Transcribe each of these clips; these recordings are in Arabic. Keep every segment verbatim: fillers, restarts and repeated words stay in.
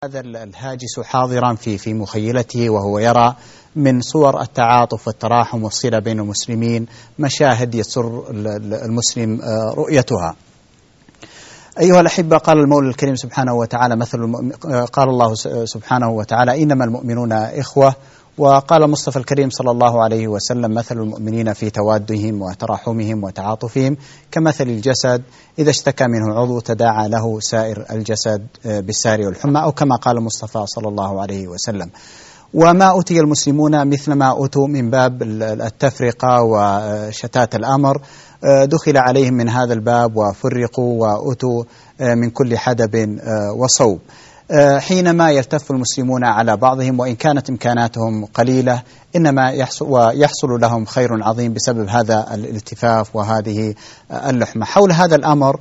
هذا الهاجس حاضرا في في مخيلته وهو يرى من صور التعاطف والتراحم والصلة بين المسلمين مشاهد يسر المسلم رؤيتها. أيها الأحبة، قال المولى الكريم سبحانه وتعالى مثل قال الله سبحانه وتعالى إنما المؤمنون إخوة، وقال المصطفى الكريم صلى الله عليه وسلم مثل المؤمنين في توادهم وتراحمهم وتعاطفهم كمثل الجسد إذا اشتكى منه عضو تداعى له سائر الجسد بالسهر والحمى، أو كما قال المصطفى صلى الله عليه وسلم. وما أتي المسلمون مثل ما أتوا من باب التفرقة وشتات الأمر، دخل عليهم من هذا الباب وفرقوا وأتوا من كل حدب وصوب. حينما يلتف المسلمون على بعضهم وإن كانت إمكاناتهم قليلة، إنما يحصل, ويحصل لهم خير عظيم بسبب هذا الالتفاف وهذه اللحمة. حول هذا الأمر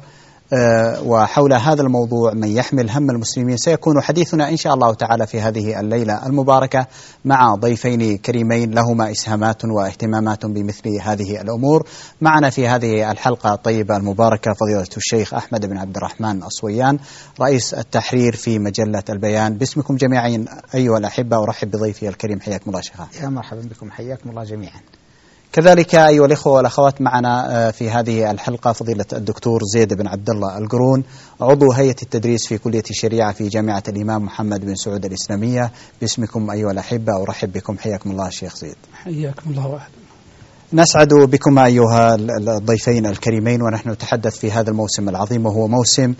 وحول هذا الموضوع من يحمل هم المسلمين سيكون حديثنا إن شاء الله تعالى في هذه الليلة المباركة مع ضيفين كريمين لهما إسهامات واهتمامات بمثل هذه الأمور. معنا في هذه الحلقة الطيبة المباركة فضيلة الشيخ أحمد بن عبد الرحمن الصويان، رئيس التحرير في مجلة البيان. باسمكم جميعا أيها الأحبة أرحب بضيفي الكريم، حياكم الله شيخ. يا مرحبا بكم، حياكم الله جميعا. كذلك أيها الإخوة والأخوات، معنا في هذه الحلقة فضيلة الدكتور زيد بن عبد الله القرون، عضو هيئة التدريس في كلية الشريعة في جامعة الإمام محمد بن سعود الإسلامية. باسمكم أيها الأحبة أرحب بكم، حياكم الله الشيخ زيد. حياكم الله واحد. نسعد بكم أيها الضيفين الكريمين، ونحن نتحدث في هذا الموسم العظيم، وهو موسم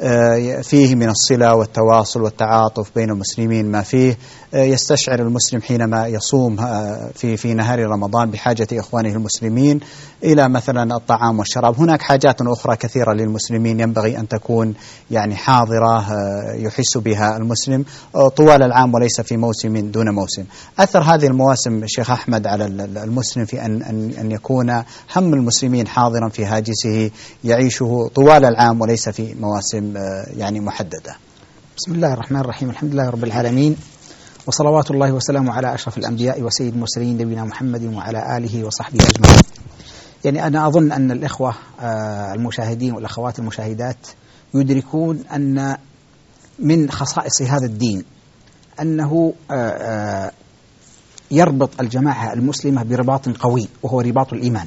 فيه من الصلة والتواصل والتعاطف بين المسلمين ما فيه يستشعر المسلم حينما يصوم في في نهار رمضان بحاجة إخوانه المسلمين إلى مثلا الطعام والشراب. هناك حاجات أخرى كثيرة للمسلمين ينبغي أن تكون يعني حاضرة يحس بها المسلم طوال العام وليس في موسم دون موسم. أثر هذه المواسم شيخ أحمد على المسلم في أن أن أن يكون هم المسلمين حاضرا في هاجسه يعيشه طوال العام وليس في مواسم يعني محددة. بسم الله الرحمن الرحيم، الحمد لله رب العالمين، وصلوات الله وسلامه على أشرف الأنبياء وسيد المرسلين نبينا محمد وعلى آله وصحبه أجمعين. يعني أنا أظن أن الإخوة المشاهدين والأخوات المشاهدات يدركون أن من خصائص هذا الدين أنه يربط الجماعة المسلمة برباط قوي وهو رباط الإيمان.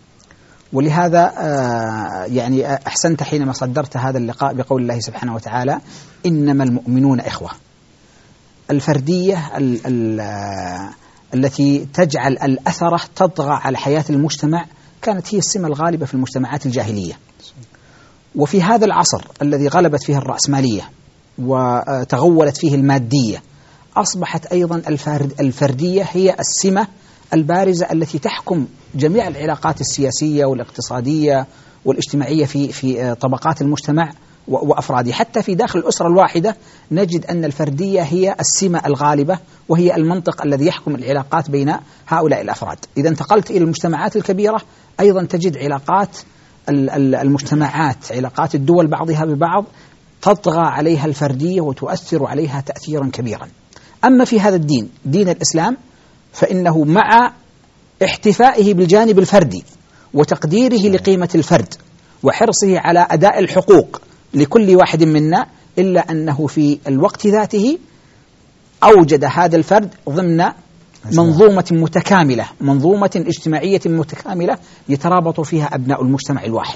ولهذا يعني أحسنت حينما صدرت هذا اللقاء بقول الله سبحانه وتعالى إنما المؤمنون إخوة. الفردية ال ال التي تجعل الأثرة تطغى على حياة المجتمع كانت هي السمة الغالبة في المجتمعات الجاهلية، وفي هذا العصر الذي غلبت فيه الرأسمالية وتغولت فيه المادية أصبحت أيضا الفردية هي السمة البارزة التي تحكم جميع العلاقات السياسية والاقتصادية والاجتماعية في في طبقات المجتمع وأفراده. حتى في داخل الأسرة الواحدة نجد أن الفردية هي السمة الغالبة وهي المنطق الذي يحكم العلاقات بين هؤلاء الأفراد. إذا انتقلت إلى المجتمعات الكبيرة أيضا تجد علاقات المجتمعات علاقات الدول بعضها ببعض تطغى عليها الفردية وتؤثر عليها تأثيرا كبيرا. أما في هذا الدين دين الإسلام فإنه مع احتفائه بالجانب الفردي وتقديره لقيمة الفرد وحرصه على أداء الحقوق لكل واحد منا، إلا أنه في الوقت ذاته أوجد هذا الفرد ضمن منظومة متكاملة، منظومة اجتماعية متكاملة يترابط فيها أبناء المجتمع الواحد.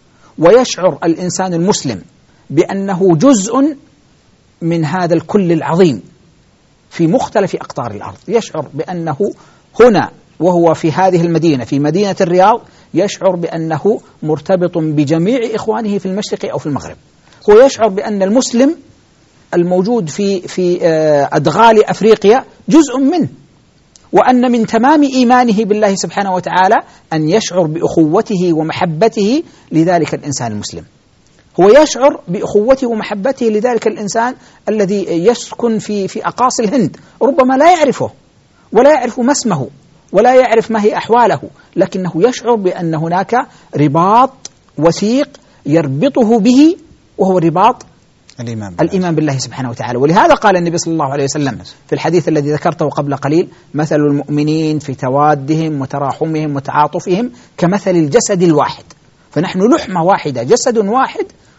ويشعر الإنسان المسلم بأنه جزء من هذا الكل العظيم في مختلف أقطار الأرض. يشعر بأنه هنا وهو في هذه المدينة في مدينة الرياض يشعر بأنه مرتبط بجميع إخوانه في المشرق أو في المغرب. هو يشعر بأن المسلم الموجود في في أدغال أفريقيا جزء منه، وأن من تمام إيمانه بالله سبحانه وتعالى أن يشعر بأخوته ومحبته لذلك الإنسان المسلم. هو يشعر بأخوته ومحبته لذلك الإنسان الذي يسكن في في أقاصي الهند، ربما لا يعرفه ولا يعرف ما اسمه ولا يعرف ما هي أحواله، لكنه يشعر بأن هناك رباط وثيق يربطه به وهو رباط الإيمان بالله. الإيمان بالله سبحانه وتعالى. ولهذا قال النبي صلى الله عليه وسلم في الحديث الذي ذكرته قبل قليل مثل المؤمنين في توادهم وتراحمهم وتعاطفهم كمثل الجسد الواحد. فنحن لحمة واحدة، جسد واحد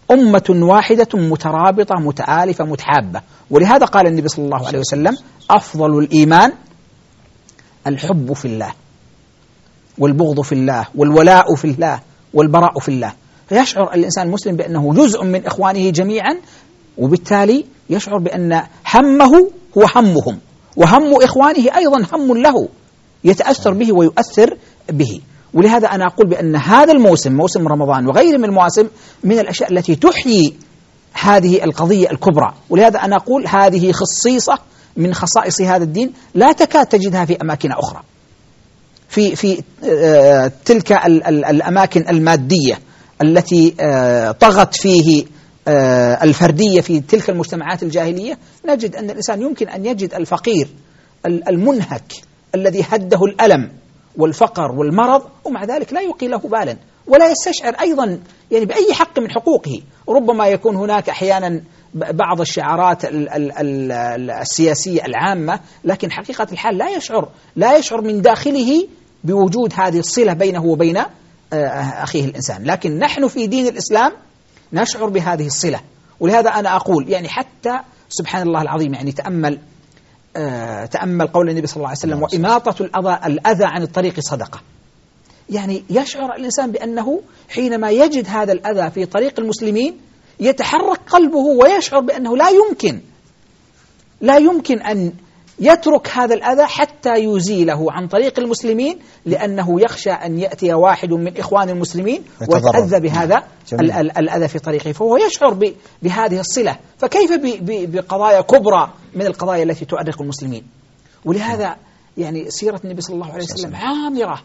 أمة واحدة مترابطة متآلفة متحابة. ولهذا قال النبي صلى الله عليه وسلم: أفضل الإيمان الحب في الله، والبغض في الله، والولاء في الله، والبراء في الله. فيشعر الإنسان المسلم بأنه جزء من إخوانه جميعا، وبالتالي يشعر بأن همه هو همهم، وهم إخوانه أيضا هم له، يتأثر به ويؤثر به. ولهذا أنا أقول بأن هذا الموسم، موسم رمضان وغيره من المواسم، من الأشياء التي تحيي هذه القضية الكبرى. ولهذا أنا أقول هذه خصيصة من خصائص هذا الدين لا تكاد تجدها في أماكن أخرى. في في تلك الأماكن المادية التي طغت فيه الفردية في تلك المجتمعات الجاهلية، نجد أن الإنسان يمكن أن يجد الفقير المنهك الذي هده الألم والفقر والمرض، ومع ذلك لا يلقي له بالا ولا يستشعر أيضا يعني بأي حق من حقوقه. ربما يكون هناك أحيانا بعض الشعارات السياسية العامة، لكن حقيقة الحال لا يشعر لا يشعر من داخله بوجود هذه الصلة بينه وبين أخيه الإنسان. لكن نحن في دين الإسلام نشعر بهذه الصلة. ولهذا أنا أقول يعني حتى سبحان الله العظيم، يعني تأمل آه تأمل قول النبي صلى الله عليه وسلم: وإماطة الأذى, الأذى عن الطريق صدقة. يعني يشعر الإنسان بأنه حينما يجد هذا الأذى في طريق المسلمين يتحرك قلبه، ويشعر بأنه لا يمكن لا يمكن أن يترك هذا الأذى حتى يزيله عن طريق المسلمين، لأنه يخشى أن يأتي واحد من إخوان المسلمين ويتأذى بهذا الأذى في طريقه، فهو يشعر بهذه الصلة. فكيف بقضايا كبرى من القضايا التي تؤرق المسلمين؟ ولهذا يعني سيرة النبي صلى الله عليه وسلم عامرة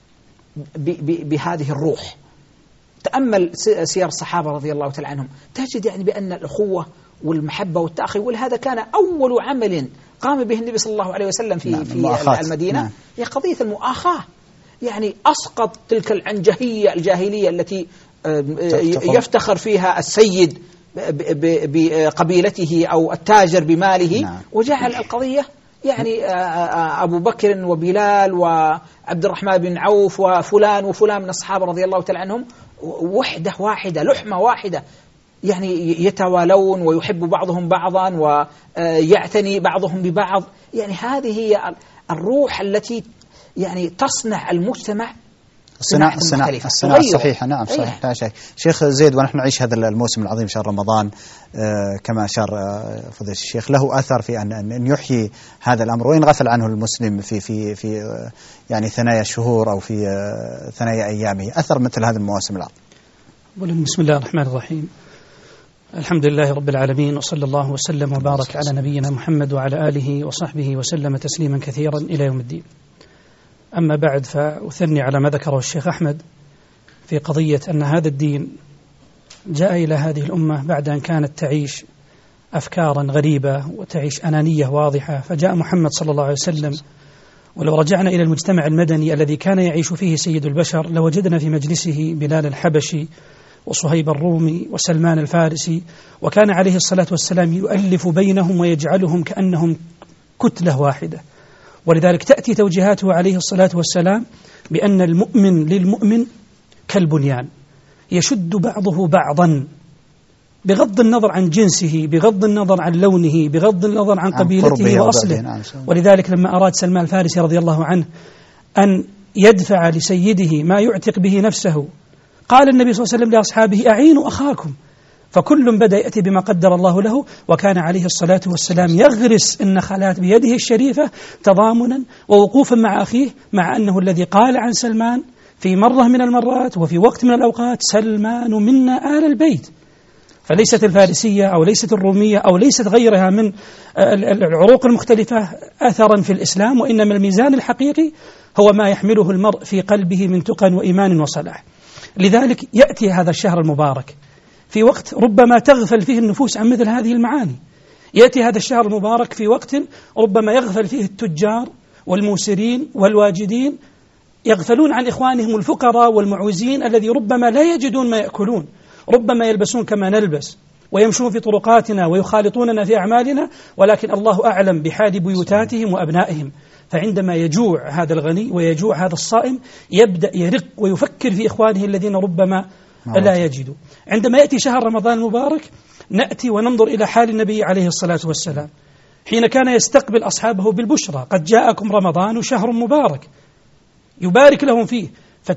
بهذه الروح. تأمل سير الصحابة رضي الله تعالى عنهم، تجد يعني بأن الأخوة والمحبة والتأخي، ولهذا كان أول عمل قام به النبي صلى الله عليه وسلم في, نعم في المدينة نعم. هي قضية المؤاخاة. يعني أسقط تلك العنجهية الجاهلية التي يفتخر فيها السيد بقبيلته أو التاجر بماله، نعم. وجعل القضية يعني أبو بكر وبلال وعبد الرحمن بن عوف وفلان وفلان من الصحابة رضي الله تعالى عنهم وحدة واحدة، لحمة واحدة، يعني يتوالون ويحب بعضهم بعضا ويعتني بعضهم ببعض. يعني هذه هي الروح التي يعني تصنع المجتمع الصناعة الصناعة الصناعة الصحيحة. نعم صحيح لا شك. شيخ زيد، ونحن نعيش هذا الموسم العظيم شهر رمضان آه كما أشار آه فضيلة الشيخ، له أثر في أن أن يحيي هذا الأمر، وإن غفل عنه المسلم في في في آه يعني ثنايا الشهور أو في آه ثنايا أيامه. أثر مثل هذه المواسم العظيمة. بسم الله الرحمن الرحيم. الحمد لله رب العالمين، وصلى الله وسلم وبارك على نبينا محمد وعلى آله وصحبه وسلم تسليما كثيرا إلى يوم الدين. أما بعد، فأثني على ما ذكره الشيخ أحمد في قضية أن هذا الدين جاء إلى هذه الأمة بعد أن كانت تعيش أفكارا غريبة وتعيش أنانية واضحة، فجاء محمد صلى الله عليه وسلم. ولو رجعنا إلى المجتمع المدني الذي كان يعيش فيه سيد البشر لوجدنا في مجلسه بلال الحبشي وصهيب الرومي وسلمان الفارسي، وكان عليه الصلاة والسلام يؤلف بينهم ويجعلهم كأنهم كتلة واحدة. ولذلك تأتي توجيهاته عليه الصلاة والسلام بأن المؤمن للمؤمن كالبنيان يشد بعضه بعضا، بغض النظر عن جنسه، بغض النظر عن لونه، بغض النظر عن قبيلته وأصله. ولذلك لما أراد سلمان الفارسي رضي الله عنه أن يدفع لسيده ما يعتق به نفسه، قال النبي صلى الله عليه وسلم لأصحابه: أعينوا أخاكم، فكل بدأ يأتي بما قدر الله له. وكان عليه الصلاة والسلام يغرس النخلات بيده الشريفة تضامنا ووقوفا مع أخيه، مع أنه الذي قال عن سلمان في مرة من المرات وفي وقت من الأوقات: سلمان منا آل البيت. فليست الفارسية أو ليست الرومية أو ليست غيرها من العروق المختلفة أثرا في الإسلام، وإنما الميزان الحقيقي هو ما يحمله المرء في قلبه من تقى وإيمان وصلاح. لذلك يأتي هذا الشهر المبارك في وقت ربما تغفل فيه النفوس عن مثل هذه المعاني. يأتي هذا الشهر المبارك في وقت ربما يغفل فيه التجار والموسرين والواجدين، يغفلون عن إخوانهم الفقراء والمعوزين الذي ربما لا يجدون ما يأكلون، ربما يلبسون كما نلبس ويمشون في طرقاتنا ويخالطوننا في أعمالنا، ولكن الله أعلم بحال بيوتاتهم وأبنائهم. فعندما يجوع هذا الغني ويجوع هذا الصائم يبدأ يرق ويفكر في إخوانه الذين ربما لا يجدوا. عندما يأتي شهر رمضان المبارك نأتي وننظر إلى حال النبي عليه الصلاة والسلام حين كان يستقبل أصحابه بالبشرى: قد جاءكم رمضان شهر مبارك، يبارك لهم فيه،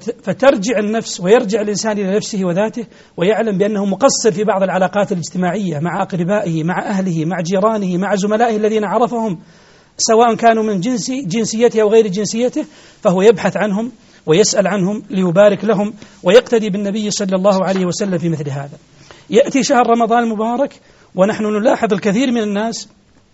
فترجع النفس ويرجع الإنسان إلى نفسه وذاته ويعلم بأنه مقصر في بعض العلاقات الاجتماعية مع أقربائه، مع أهله، مع جيرانه، مع زملائه الذين عرفهم سواء كانوا من جنس جنسيته أو غير جنسيته، فهو يبحث عنهم ويسأل عنهم ليبارك لهم ويقتدي بالنبي صلى الله عليه وسلم في مثل هذا. يأتي شهر رمضان المبارك ونحن نلاحظ الكثير من الناس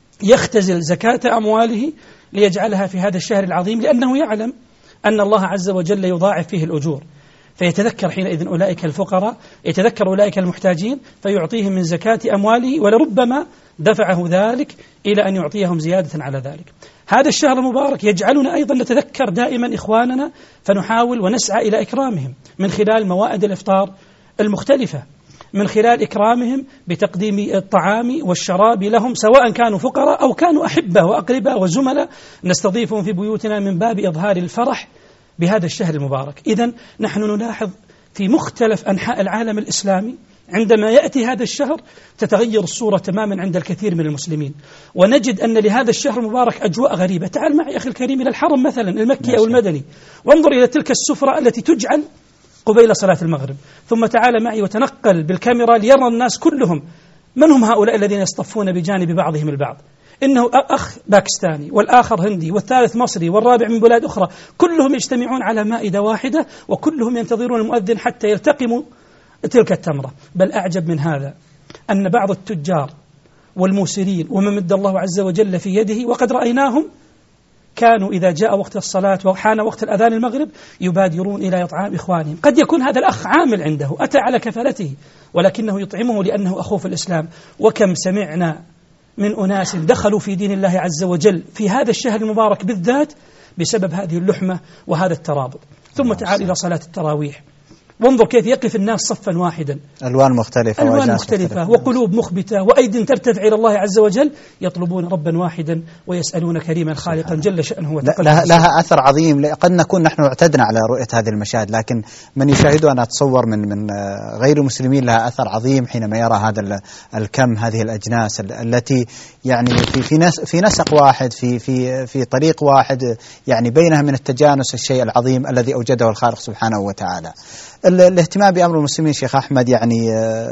يختزل زكاة أمواله ليجعلها في هذا الشهر العظيم، لأنه يعلم أن الله عز وجل يضاعف فيه الأجور، فيتذكر حينئذ أولئك الفقراء، يتذكر أولئك المحتاجين فيعطيهم من زكاة أمواله، ولربما دفعه ذلك إلى أن يعطيهم زيادة على ذلك. هذا الشهر المبارك يجعلنا أيضا نتذكر دائما إخواننا، فنحاول ونسعى إلى إكرامهم من خلال موائد الإفطار المختلفة، من خلال إكرامهم بتقديم الطعام والشراب لهم، سواء كانوا فقراء أو كانوا أحبة وأقرباء وزملاء نستضيفهم في بيوتنا من باب إظهار الفرح بهذا الشهر المبارك. إذن نحن نلاحظ في مختلف أنحاء العالم الإسلامي عندما يأتي هذا الشهر تتغير الصورة تماما عند الكثير من المسلمين، ونجد أن لهذا الشهر المبارك أجواء غريبة. تعال معي أخي الكريم إلى الحرم مثلا المكي أو المدني، وانظر إلى تلك السفرة التي تجعل قبيل صلاة المغرب، ثم تعال معي وتنقل بالكاميرا ليرى الناس كلهم من هم هؤلاء الذين يصطفون بجانب بعضهم البعض. إنه أخ باكستاني والآخر هندي والثالث مصري والرابع من بلاد أخرى، كلهم يجتمعون على مائدة واحدة وكلهم ينتظرون المؤذن حتى يلتقموا تلك التمرة. بل أعجب من هذا أن بعض التجار والموسرين ومن مد الله عز وجل في يده وقد رأيناهم كانوا إذا جاء وقت الصلاة وحان وقت الأذان المغرب يبادرون إلى إطعام إخوانهم. قد يكون هذا الأخ عامل عنده أتى على كفالته ولكنه يطعمه لأنه أخوه في الإسلام. وكم سمعنا من أناس دخلوا في دين الله عز وجل في هذا الشهر المبارك بالذات بسبب هذه اللحمة وهذا الترابط. ثم تعال إلى صلاة التراويح وانظر كيف يقف الناس صفا واحدا، ألوان مختلفة ألوان مختلفة وقلوب مخبتة وأيد ترتفع إلى الله عز وجل، يطلبون ربا واحدا ويسألون كريما خالقا جل شأنه وتقدس. لها, لها أثر عظيم. قد نكون نحن اعتدنا على رؤية هذه المشاهد، لكن من يشاهدها أنا أتصور من من غير المسلمين لها أثر عظيم حينما يرى هذا الكم، هذه الأجناس التي يعني في في في نسق واحد، في في في طريق واحد، يعني بينها من التجانس الشيء العظيم الذي أوجده الخالق سبحانه وتعالى. الاهتمام بأمر المسلمين شيخ أحمد يعني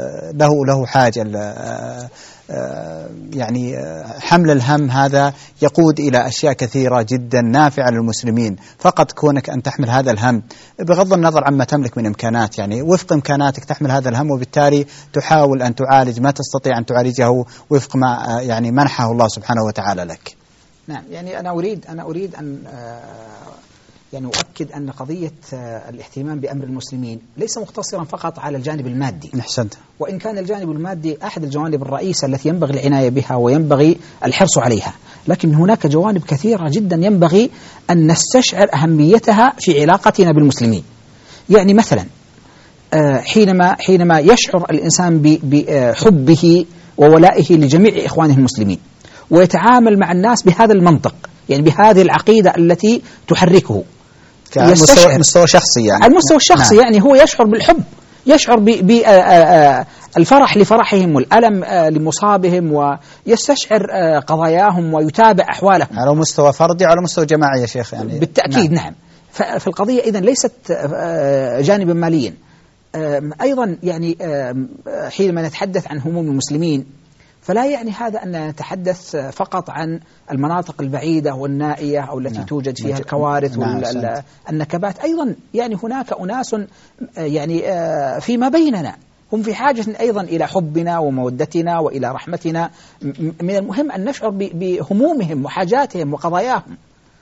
له له حاجة، يعني حمل الهم هذا يقود إلى أشياء كثيرة جدا نافعة للمسلمين. فقط كونك أن تحمل هذا الهم بغض النظر عما تملك من إمكانات، يعني وفق إمكاناتك تحمل هذا الهم، وبالتالي تحاول أن تعالج ما تستطيع أن تعالجه وفق ما يعني منحه الله سبحانه وتعالى لك. نعم، يعني أنا أريد أنا أريد أن يعني أؤكد أن قضية الاهتمام بأمر المسلمين ليس مقتصرا فقط على الجانب المادي. أحسنت. وإن كان الجانب المادي أحد الجوانب الرئيسة التي ينبغي العناية بها وينبغي الحرص عليها، لكن هناك جوانب كثيرة جدا ينبغي أن نستشعر أهميتها في علاقتنا بالمسلمين. يعني مثلا حينما حينما يشعر الإنسان بحبه وولائه لجميع إخوانه المسلمين ويتعامل مع الناس بهذا المنطق، يعني بهذه العقيدة التي تحركه على مستوى, مستوى شخصي، يعني على المستوى الشخصي. نعم. يعني هو يشعر بالحب، يشعر بالفرح لفرحهم والألم لمصابهم، ويستشعر قضاياهم ويتابع أحوالهم على مستوى فردي على مستوى جماعي يا شيخ. يعني بالتأكيد. نعم, نعم. فالقضية إذن ليست جانبا ماليا أيضا. يعني حينما نتحدث عن هموم المسلمين فلا يعني هذا أن نتحدث فقط عن المناطق البعيدة والنائية أو التي نعم. توجد فيها الكوارث نعم. والنكبات. أيضا يعني هناك أناس يعني فيما بيننا هم في حاجة أيضا إلى حبنا ومودتنا وإلى رحمتنا. من المهم أن نشعر بهمومهم وحاجاتهم وقضاياهم.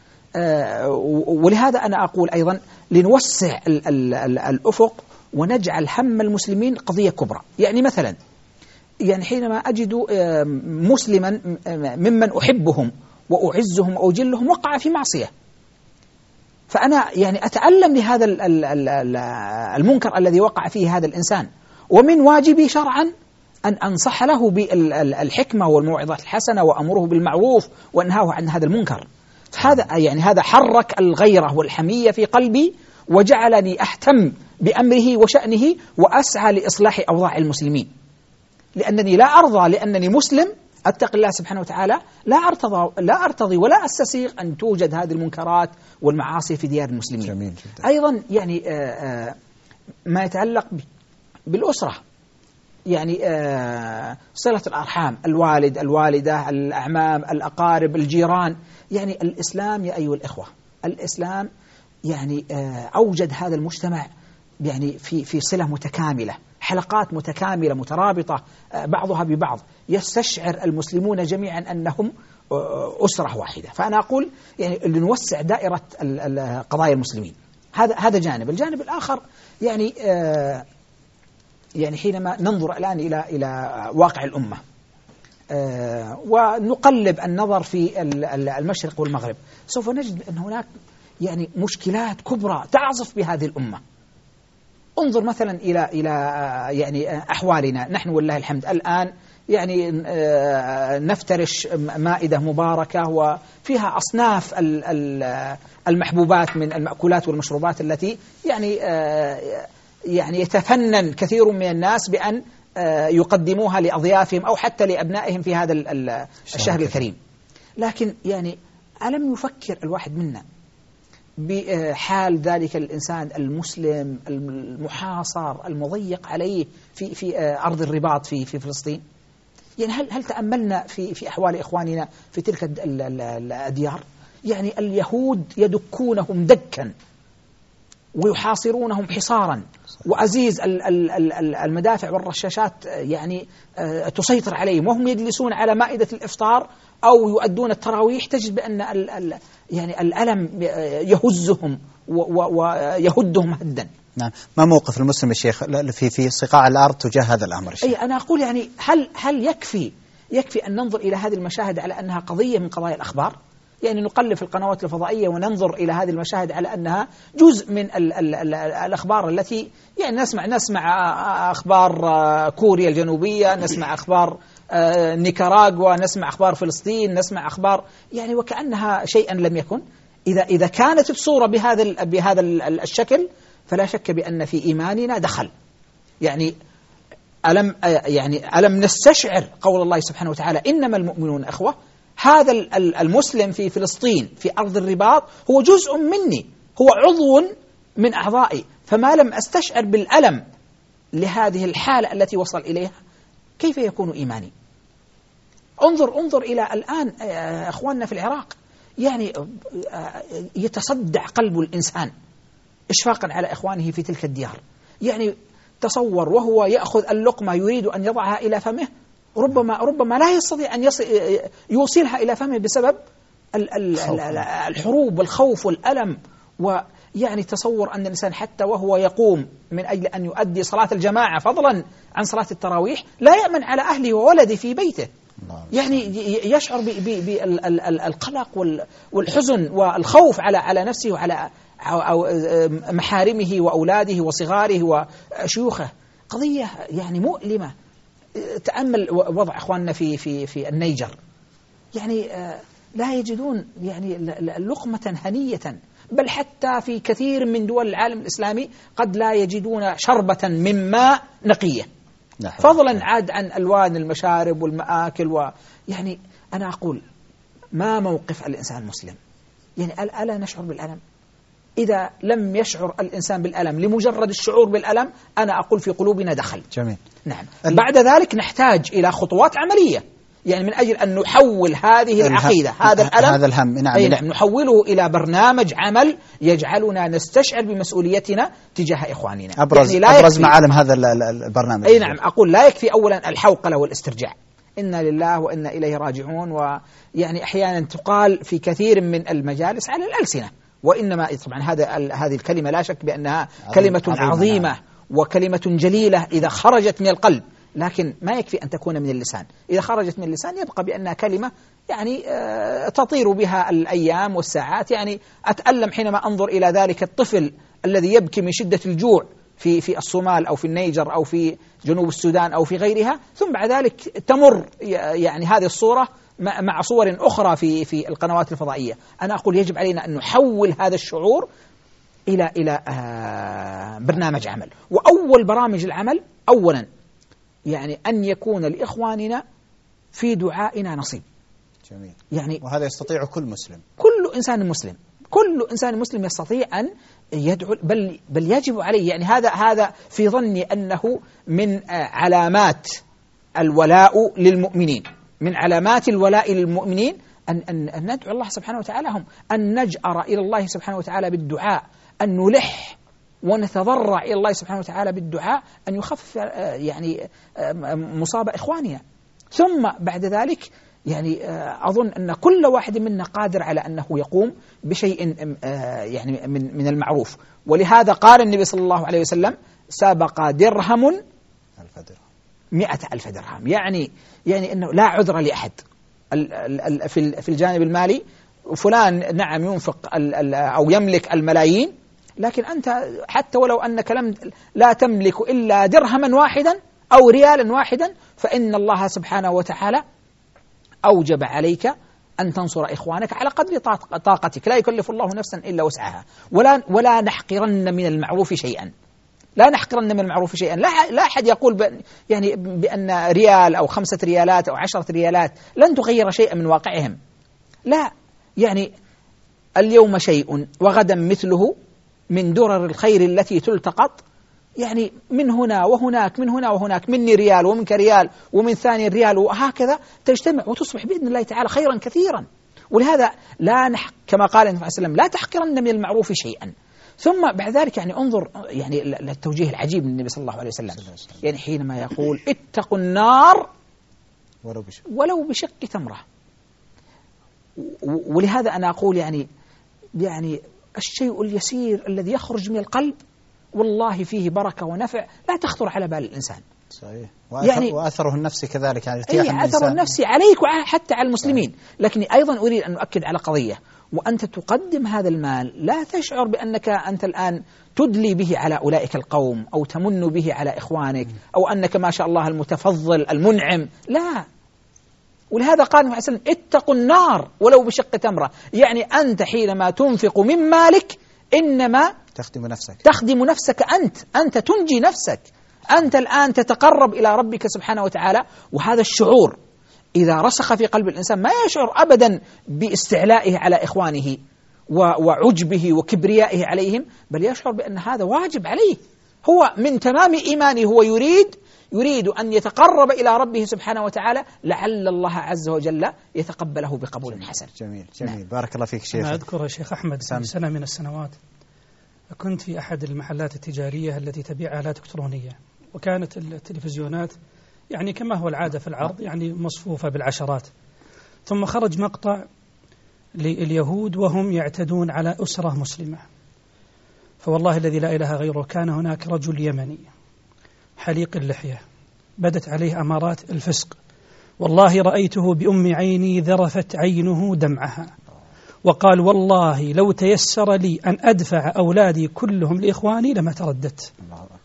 ولهذا أنا أقول أيضا لنوسع الأفق ونجعل هم المسلمين قضية كبرى. يعني مثلا يعني حينما أجد مسلما ممن أحبهم وأعزهم وأجلهم وقع في معصية، فأنا يعني أتألم لهذا المنكر الذي وقع فيه هذا الإنسان، ومن واجبي شرعا أن أنصح له بالحكمة والموعظة الحسنة وأمره بالمعروف وأنهاه عن هذا المنكر. هذا يعني هذا حرك الغيرة والحمية في قلبي وجعلني أهتم بأمره وشأنه وأسعى لإصلاح أوضاع المسلمين، لأنني لا أرضى لأنني مسلم أتقي الله سبحانه وتعالى لا أرتضى لا أرتضي ولا أستسيغ أن توجد هذه المنكرات والمعاصي في ديار المسلمين. جميل جدا. أيضا يعني ما يتعلق بالأسرة، يعني صلة الأرحام، الوالد الوالدة الأعمام الأقارب الجيران، يعني الإسلام يا أيها الإخوة الإسلام يعني أوجد هذا المجتمع يعني في في صلة متكاملة، حلقات متكاملة مترابطة بعضها ببعض، يستشعر المسلمون جميعا أنهم أسرة واحدة. فأنا أقول يعني لنوسع دائرة قضايا المسلمين، هذا هذا جانب. الجانب الآخر يعني يعني حينما ننظر الآن إلى إلى واقع الأمة ونقلب النظر في المشرق والمغرب، سوف نجد أن هناك يعني مشكلات كبرى تعصف بهذه الأمة. انظر مثلا إلى إلى يعني أحوالنا نحن والله الحمد الآن، يعني نفترش مائدة مباركة وفيها أصناف المحبوبات من المأكولات والمشروبات التي يعني يعني يتفنن كثير من الناس بأن يقدموها لأضيافهم أو حتى لأبنائهم في هذا الشهر الكريم. لكن يعني ألم يفكر الواحد منا بحال ذلك الإنسان المسلم المحاصر المضيق عليه في في أرض الرباط في في فلسطين؟ يعني هل هل تأملنا في في أحوال إخواننا في تلك الديار؟ يعني اليهود يدكونهم دكا ويحاصرونهم حصارا، وأزيز المدافع والرشاشات يعني تسيطر عليهم، وهم يجلسون على مائدة الإفطار أو يؤدون التراويح، تجد بأن يعني الألم يهزهم ويهدهم هدا. نعم. ما موقف المسلم يا شيخ في في صقاع الأرض تجاه هذا الأمر؟ أي أنا أقول يعني هل هل يكفي يكفي أن ننظر إلى هذه المشاهد على أنها قضية من قضايا الأخبار؟ يعني نقلب في القنوات الفضائية وننظر إلى هذه المشاهد على أنها جزء من ال ال ال الأخبار التي يعني نسمع نسمع أخبار كوريا الجنوبية، نسمع أخبار نيكاراغوا، نسمع أخبار فلسطين، نسمع أخبار يعني وكأنها شيئا لم يكن. إذا إذا كانت الصورة بهذا بهذا الشكل فلا شك بأن في إيماننا دخل. يعني ألم يعني ألم نستشعر قول الله سبحانه وتعالى إنما المؤمنون إخوة؟ هذا المسلم في فلسطين في أرض الرباط هو جزء مني، هو عضو من أعضائي، فما لم أستشعر بالألم لهذه الحالة التي وصل إليها كيف يكون إيماني؟ انظر انظر إلى الآن أخواننا في العراق، يعني يتصدع قلب الإنسان إشفاقا على إخوانه في تلك الديار. يعني تصور وهو يأخذ اللقمة يريد أن يضعها إلى فمه، ربما ربما لا يستطيع أن يوصلها إلى فمه بسبب الحروب والخوف والألم. ويعني تصور أن الإنسان حتى وهو يقوم من أجل أن يؤدي صلاة الجماعة فضلا عن صلاة التراويح لا يأمن على أهله وولده في بيته، يعني يشعر بالقلق والحزن والخوف على على نفسه وعلى محارمه وأولاده وصغاره وشيوخه. قضية يعني مؤلمة. تأمل وضع أخواننا في في في النيجر، يعني لا يجدون يعني لقمة هنية، بل حتى في كثير من دول العالم الإسلامي قد لا يجدون شربة من ماء نقية، فضلا عاد عن ألوان المشارب والمآكل. ويعني أنا أقول ما موقف الإنسان المسلم؟ يعني ألا نشعر بالألم؟ إذا لم يشعر الإنسان بالألم لمجرد الشعور بالألم أنا أقول في قلوبنا دخل. جميل. نعم. بعد ذلك نحتاج إلى خطوات عملية، يعني من أجل أن نحول هذه العقيدة هذا الألم هذا الهم نعم. أي نعم نحوله إلى برنامج عمل يجعلنا نستشعر بمسؤوليتنا تجاه إخواننا. أبرز, يعني لا أبرز معالم هذا البرنامج. أي نعم أقول لا يكفي أولا الحوقلة والاسترجاع، إنا لله وإنا إليه راجعون. ويعني أحيانا تقال في كثير من المجالس على الألسنة، وإنما طبعا هذا هذه الكلمة لا شك بأنها كلمة عظيمة, عظيمة وكلمة جليلة إذا خرجت من القلب، لكن ما يكفي أن تكون من اللسان. إذا خرجت من اللسان يبقى بأنها كلمة يعني تطير بها الأيام والساعات. يعني أتألم حينما أنظر إلى ذلك الطفل الذي يبكي من شدة الجوع في في الصومال أو في النيجر أو في جنوب السودان أو في غيرها، ثم بعد ذلك تمر يعني هذه الصورة مع صور أخرى في في القنوات الفضائية. أنا أقول يجب علينا أن نحول هذا الشعور إلى إلى آه برنامج عمل. وأول برامج العمل أولا يعني أن يكون لإخواننا في دعائنا نصيب. جميل. يعني وهذا يستطيع كل مسلم، كل إنسان مسلم، كل إنسان مسلم يستطيع أن يدعو، بل بل يجب عليه. يعني هذا هذا في ظني أنه من علامات الولاء للمؤمنين، من علامات الولاء للمؤمنين أن أن أن ندعو الله سبحانه وتعالى هم، أن نجأر إلى الله سبحانه وتعالى بالدعاء، أن نلح ونتضرع إلى الله سبحانه وتعالى بالدعاء أن يخفف يعني مصاب إخواننا. ثم بعد ذلك يعني أظن أن كل واحد منا قادر على أنه يقوم بشيء يعني من من المعروف. ولهذا قال النبي صلى الله عليه وسلم: سبق درهم ألف درهم مئة ألف درهم. يعني يعني أنه لا عذر لأحد في الجانب المالي. فلان نعم ينفق أو يملك الملايين، لكن أنت حتى ولو أنك لم لا تملك إلا درهما واحدا أو ريالا واحدا، فإن الله سبحانه وتعالى أوجب عليك أن تنصر إخوانك على قدر طاقتك. لا يكلف الله نفسا إلا وسعها. ولا ولا نحقرن من المعروف شيئا، لا نحقرن من المعروف شيئا. لا لا أحد يقول بأن يعني بأن ريال أو خمسة ريالات أو عشرة ريالات لن تغير شيئا من واقعهم. لا، يعني اليوم شيء وغدا مثله من درر الخير التي تلتقط، يعني من هنا وهناك، من هنا وهناك، مني ريال ومنك ريال ومن ثاني ريال، وهكذا تجتمع وتصبح بإذن الله تعالى خيرا كثيرا. ولهذا لا نح كما قال النبي صلى الله عليه وسلم: لا تحقرن من المعروف شيئا. ثم بعد ذلك يعني انظر يعني التوجيه العجيب من النبي صلى الله عليه وسلم، يعني حينما يقول: اتقوا النار ولو بشق, ولو بشق تمرة. ولهذا أنا أقول يعني يعني الشيء اليسير الذي يخرج من القلب والله فيه بركة ونفع لا تخطر على بال الإنسان. صحيح. وأثر يعني وأثره النفسي كذلك، يعني ارتياح الإنسان. أثره النفسي عليك وحتى على المسلمين. صحيح. لكني أيضا أريد أن أؤكد على قضية: وأنت تقدم هذا المال لا تشعر بأنك أنت الآن تدلي به على أولئك القوم أو تمن به على إخوانك أو أنك ما شاء الله المتفضل المنعم، لا. ولهذا قال النبي صلى الله عليه وسلم: اتقوا النار ولو بشق تمرة. يعني أنت حينما تنفق من مالك إنما تخدم نفسك، تخدم نفسك أنت أنت تنجي نفسك. أنت الآن تتقرب إلى ربك سبحانه وتعالى. وهذا الشعور إذا رسخ في قلب الإنسان ما يشعر أبدا باستعلائه على إخوانه وعجبه وكبريائه عليهم، بل يشعر بأن هذا واجب عليه. هو من تمام إيمانه هو يريد يريد أن يتقرب إلى ربه سبحانه وتعالى لعل الله عز وجل يتقبله بقبول حسن. جميل جميل. نعم. بارك الله فيك شيخ. أنا أذكر شيخ أحمد في سنة من السنوات كنت في أحد المحلات التجارية التي تبيع آلات إلكترونية، وكانت التلفزيونات يعني كما هو العادة في العرض يعني مصفوفة بالعشرات. ثم خرج مقطع لليهود وهم يعتدون على أسرة مسلمة، فوالله الذي لا إله غيره كان هناك رجل يمني حليق اللحية بدت عليه أمارات الفسق، والله رأيته بأم عيني ذرفت عينه دمعها، وقال: والله لو تيسر لي أن أدفع أولادي كلهم لإخواني لما ترددت.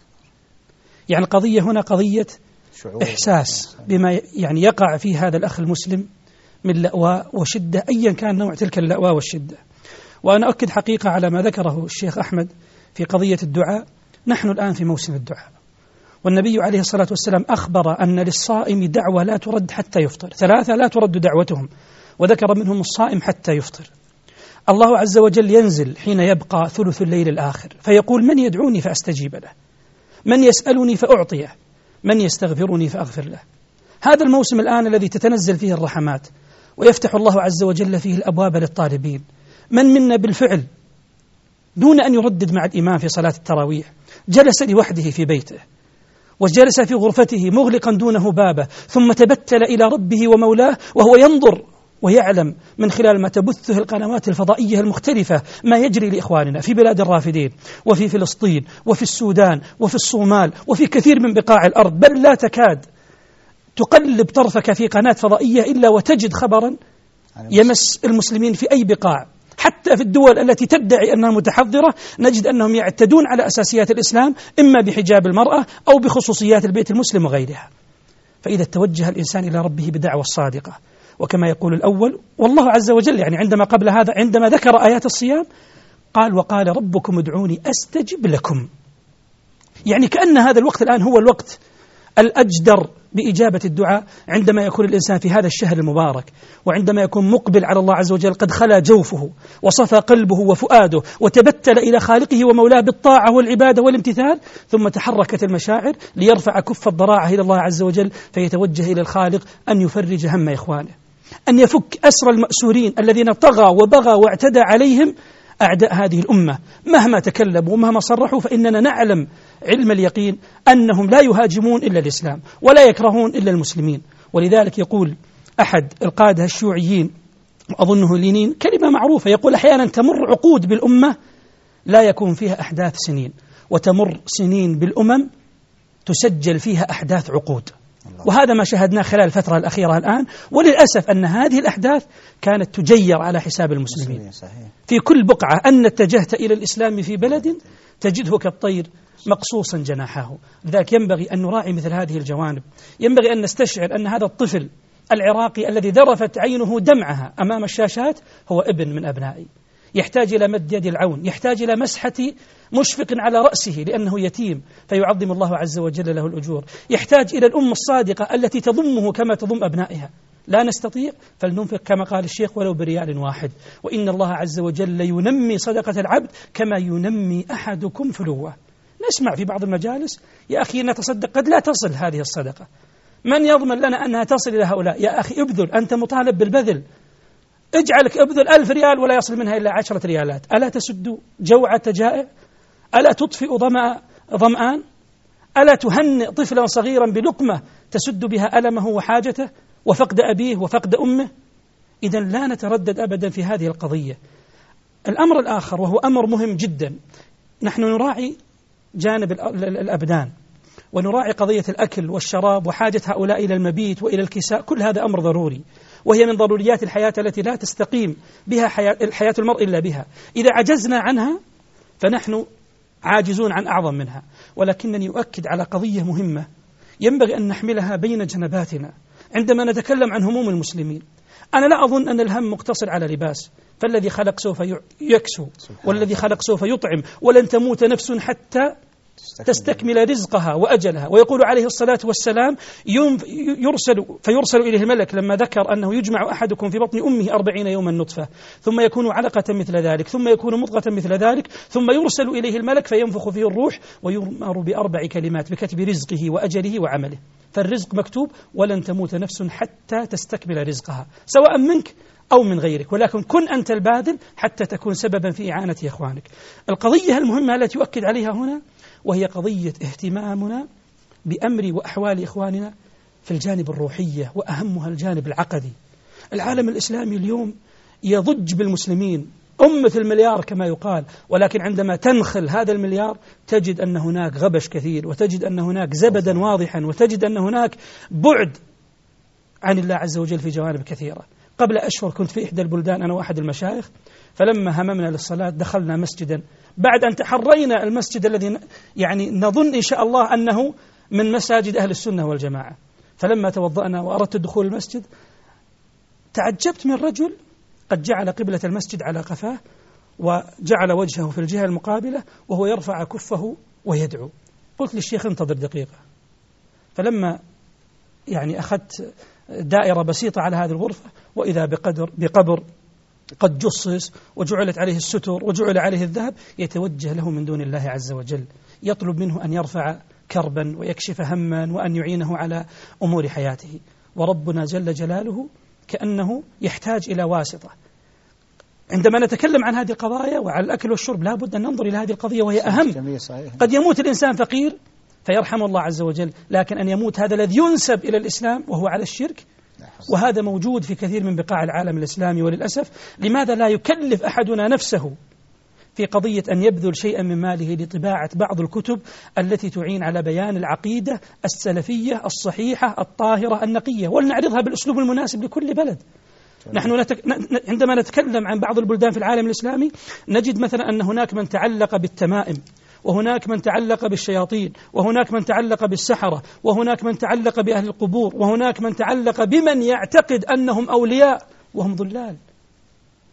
يعني القضية هنا قضية إحساس بما يعني يقع في هذا الأخ المسلم من لأواء وشدة أيا كان نوع تلك اللأواء والشدة. وأنا أؤكد حقيقة على ما ذكره الشيخ أحمد في قضية الدعاء. نحن الآن في موسم الدعاء، والنبي عليه الصلاة والسلام أخبر أن للصائم دعوة لا ترد حتى يفطر، ثلاثة لا ترد دعوتهم، وذكر منهم الصائم حتى يفطر. الله عز وجل ينزل حين يبقى ثلث الليل الآخر فيقول: من يدعوني فأستجيب له، من يسألني فأعطيه، من يستغفرني فأغفر له. هذا الموسم الآن الذي تتنزل فيه الرحمات ويفتح الله عز وجل فيه الأبواب للطالبين. من منا بالفعل دون أن يردد مع الإمام في صلاة التراويح جلس لوحده في بيته وجلس في غرفته مغلقا دونه بابه، ثم تبتل إلى ربه ومولاه وهو ينظر ويعلم من خلال ما تبثه القنوات الفضائية المختلفة ما يجري لإخواننا في بلاد الرافدين وفي فلسطين وفي السودان وفي الصومال وفي كثير من بقاع الأرض، بل لا تكاد تقلب طرفك في قناة فضائية إلا وتجد خبرا يمس المسلمين في أي بقاع. حتى في الدول التي تدعي أنها متحضرة نجد أنهم يعتدون على أساسيات الإسلام، إما بحجاب المرأة أو بخصوصيات البيت المسلم وغيرها. فإذا توجه الإنسان إلى ربه بدعوة الصادقة، وكما يقول الأول والله عز وجل يعني عندما قبل هذا عندما ذكر آيات الصيام قال وقال ربكم ادعوني أستجب لكم. يعني كأن هذا الوقت الآن هو الوقت الأجدر بإجابة الدعاء، عندما يكون الإنسان في هذا الشهر المبارك، وعندما يكون مقبل على الله عز وجل قد خلا جوفه وصفى قلبه وفؤاده وتبتل إلى خالقه ومولاه بالطاعة والعبادة والامتثال، ثم تحركت المشاعر ليرفع كف الضراعة إلى الله عز وجل، فيتوجه إلى الخالق أن يفرج هم إخوانه، أن يفك أسر المأسورين الذين طغى وبغى واعتدى عليهم أعداء هذه الأمة مهما تكلموا ومهما صرحوا، فإننا نعلم علم اليقين أنهم لا يهاجمون إلا الإسلام ولا يكرهون إلا المسلمين. ولذلك يقول أحد القادة الشيوعيين أظنه لينين كلمة معروفة، يقول أحيانا تمر عقود بالأمة لا يكون فيها أحداث سنين، وتمر سنين بالأمم تسجل فيها أحداث عقود. وهذا ما شاهدناه خلال الفترة الأخيرة الآن، وللأسف أن هذه الأحداث كانت تجير على حساب المسلمين. في كل بقعة أن اتجهت إلى الإسلام في بلد تجده كالطير مقصوصا جناحه. لذلك ينبغي أن نراعي مثل هذه الجوانب، ينبغي أن نستشعر أن هذا الطفل العراقي الذي ذرفت عينه دمعها أمام الشاشات هو ابن من أبنائي، يحتاج إلى مد يد العون، يحتاج إلى مسحة مشفق على رأسه لأنه يتيم فيعظم الله عز وجل له الأجور، يحتاج إلى الأم الصادقة التي تضمه كما تضم أبنائها. لا نستطيع فلننفق كما قال الشيخ ولو بريال واحد، وإن الله عز وجل ينمي صدقة العبد كما ينمي أحدكم فلوه. نسمع في بعض المجالس يا أخي نتصدق، قد لا تصل هذه الصدقة، من يضمن لنا أنها تصل إلى هؤلاء؟ يا أخي ابذل، أنت مطالب بالبذل، اجعلك ابذل ألف ريال ولا يصل منها إلا عشرة ريالات. ألا تسد جوعة جائع؟ ألا تطفئ ظمأ ظمآن؟ ألا تهنئ طفلا صغيرا بلقمة تسد بها ألمه وحاجته وفقد أبيه وفقد أمه؟ إذن لا نتردد أبدا في هذه القضية. الأمر الآخر وهو أمر مهم جدا، نحن نراعي جانب الأبدان ونراعي قضية الأكل والشراب وحاجة هؤلاء إلى المبيت وإلى الكساء، كل هذا أمر ضروري، وهي من ضروريات الحياة التي لا تستقيم بها حياة الحياة المرء إلا بها. إذا عجزنا عنها فنحن عاجزون عن أعظم منها. ولكنني أؤكد على قضية مهمة ينبغي أن نحملها بين جنباتنا عندما نتكلم عن هموم المسلمين. أنا لا أظن أن الهم مقتصر على لباس، فالذي خلق سوف يكسو، والذي خلق سوف يطعم، ولن تموت نفس حتى تستكمل رزقها وأجلها. ويقول عليه الصلاة والسلام يرسل فيرسل إليه الملك لما ذكر أنه يجمع أحدكم في بطن أمه أربعين يوما نطفة، ثم يكون علقة مثل ذلك، ثم يكون مضغة مثل ذلك، ثم يرسل إليه الملك فينفخ فيه الروح ويؤمر بأربع كلمات بكتب رزقه وأجله وعمله. فالرزق مكتوب، ولن تموت نفس حتى تستكمل رزقها، سواء منك أو من غيرك، ولكن كن أنت الباذل حتى تكون سببا في إعانة إخوانك. القضية المهمة التي يؤكد عليها هنا وهي قضية اهتمامنا بأمر وأحوال إخواننا في الجانب الروحية، وأهمها الجانب العقدي. العالم الإسلامي اليوم يضج بالمسلمين أمة المليار كما يقال، ولكن عندما تنخل هذا المليار تجد أن هناك غبش كثير، وتجد أن هناك زبدا واضحا، وتجد أن هناك بعد عن الله عز وجل في جوانب كثيرة. قبل أشهر كنت في إحدى البلدان أنا وأحد المشايخ، فلما هممنا للصلاة دخلنا مسجدا بعد أن تحرينا المسجد الذي يعني نظن إن شاء الله أنه من مساجد أهل السنة والجماعة، فلما توضأنا وأردت دخول المسجد تعجبت من رجل قد جعل قبلة المسجد على قفاه وجعل وجهه في الجهة المقابلة وهو يرفع كفه ويدعو. قلت للشيخ انتظر دقيقة. فلما يعني أخذت دائرة بسيطة على هذه الغرفة وإذا بقدر بقبر قد جصص وجعلت عليه الستر وجعل عليه الذهب يتوجه له من دون الله عز وجل، يطلب منه أن يرفع كربا ويكشف هما وأن يعينه على أمور حياته. وربنا جل جلاله كأنه يحتاج إلى واسطة. عندما نتكلم عن هذه القضايا وعلى الأكل والشرب لا بد أن ننظر إلى هذه القضية وهي أهم. قد يموت الإنسان فقير فيرحم الله عز وجل، لكن أن يموت هذا الذي ينسب إلى الإسلام وهو على الشرك، وهذا موجود في كثير من بقاع العالم الإسلامي وللأسف. لماذا لا يكلف أحدنا نفسه في قضية أن يبذل شيئا من ماله لطباعة بعض الكتب التي تعين على بيان العقيدة السلفية الصحيحة الطاهرة النقية، ولنعرضها بالأسلوب المناسب لكل بلد. نحن نتك... عندما نتكلم عن بعض البلدان في العالم الإسلامي نجد مثلا أن هناك من تعلق بالتمائم، وهناك من تعلق بالشياطين، وهناك من تعلق بالسحرة، وهناك من تعلق بأهل القبور، وهناك من تعلق بمن يعتقد أنهم أولياء وهم ضلال.